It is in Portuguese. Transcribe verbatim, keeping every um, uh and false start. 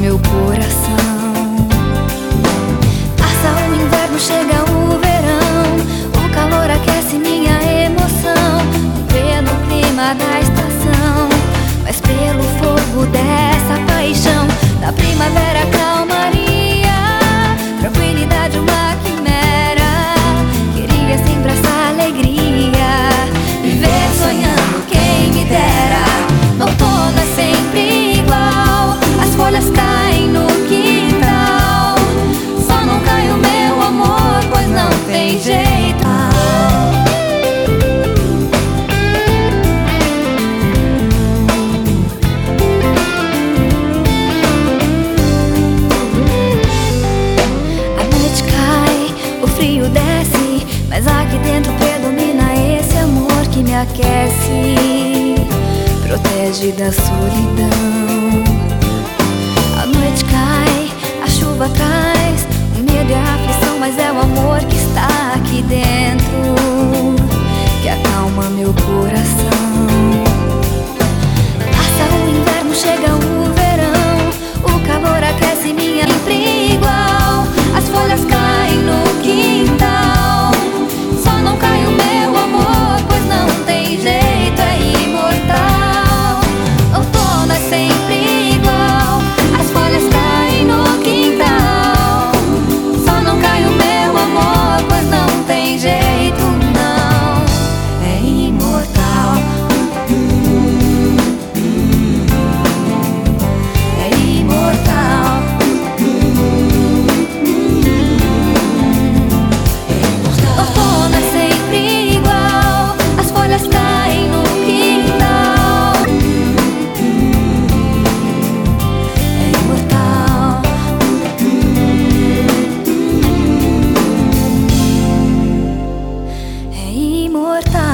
meu coração. Passa o inverno, chega o verão, o calor aquece minha emoção. Pelo clima da estação, mas pelo fogo dessa paixão. Da primavera, calmaria, tranquilidade, uma quimera. Queria sempre essa alegria, viver sonhando, quem me dera. Outono é sempre igual, as folhas caem no quintal. Só não cai o meu amor, pois não tem jeito. A noite cai, o frio desce, mas aqui dentro predomina esse amor que me aquece, protege da solidão. A noite cai, a chuva traz o medo e a aflição, mas é o amor que está aqui dentro que acalma meu coração. Passa o inverno, chega o verão, o calor aquece minha sempre igual. As folhas caem no quintal, só não cai o meu amor, pois não tem jeito, é imortal. Outono é sempre igual, as folhas caem no quintal. Só não cai o meu amor, pois não tem jeito, não, é imortal. É imortal. Outono é sempre igual, as folhas caem no quintal. É imortal. É imortal.